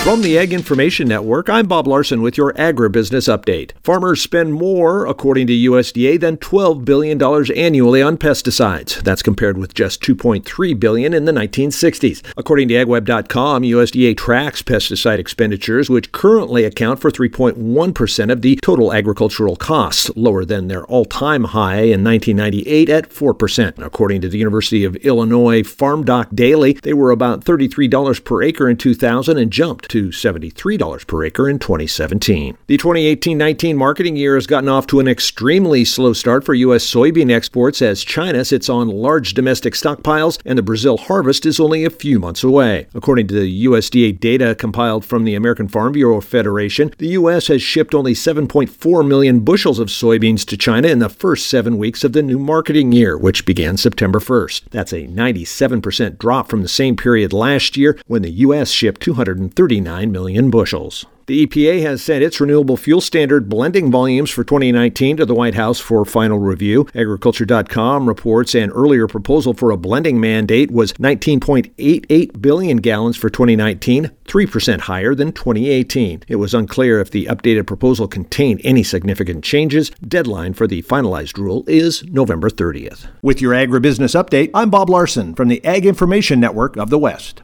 From the Ag Information Network, I'm Bob Larson with your agribusiness update. Farmers spend more, according to USDA, than $12 billion annually on pesticides. That's compared with just $2.3 billion in the 1960s. According to AgWeb.com, USDA tracks pesticide expenditures, which currently account for 3.1% of the total agricultural costs, lower than their all-time high in 1998 at 4%. According to the University of Illinois Farm Doc Daily, they were about $33 per acre in 2000 and jumped to $73 per acre in 2017. The 2018-19 marketing year has gotten off to an extremely slow start for U.S. soybean exports as China sits on large domestic stockpiles and the Brazil harvest is only a few months away. According to the USDA data compiled from the American Farm Bureau Federation, the U.S. has shipped only 7.4 million bushels of soybeans to China in the first 7 weeks of the new marketing year, which began September 1st. That's a 97% drop from the same period last year when the U.S. shipped 239 million bushels. The EPA has sent its renewable fuel standard blending volumes for 2019 to the White House for final review. Agriculture.com reports an earlier proposal for a blending mandate was 19.88 billion gallons for 2019, 3% higher than 2018. It was unclear if the updated proposal contained any significant changes. Deadline for the finalized rule is November 30th. With your agribusiness update, I'm Bob Larson from the Ag Information Network of the West.